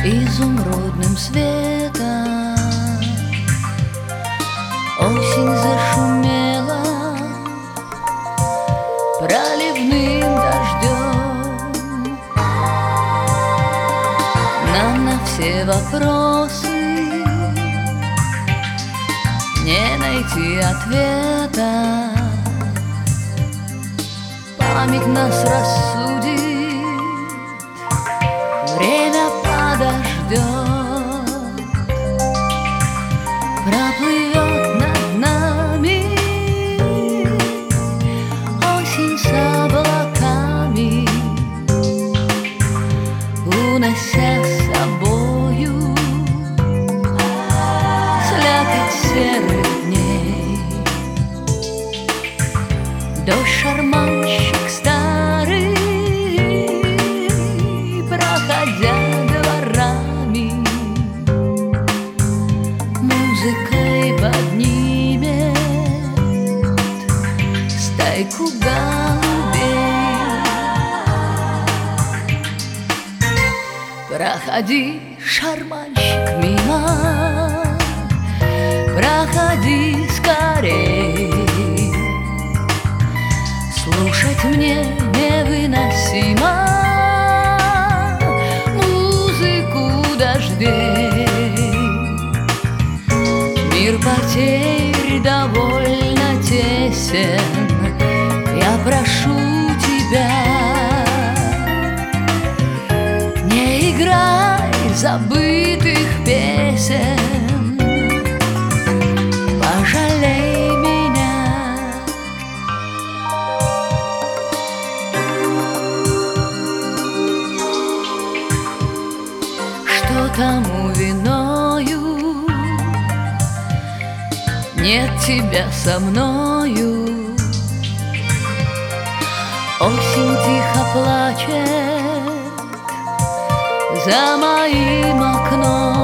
изумрудным светом. Осень зашумела проливным дождем. Нам на все вопросы не найти ответа. Память нас рассудит, время подождет, проплывет над нами осень с облаками, унося с собою слякоть серых дней. Дождь шарманщик старый, проходя дворами, музыкой поднимет стайку голубей. Проходи, шарманщик, мимо, проходи скорей. Слушать мне невыносимо музыку дождей. Мир потерь довольно тесен, я прошу тебя, не играй забытых песен, пожалей меня. Что тому виною? Нет тебя со мною. Осень тихо плачет за моим окном.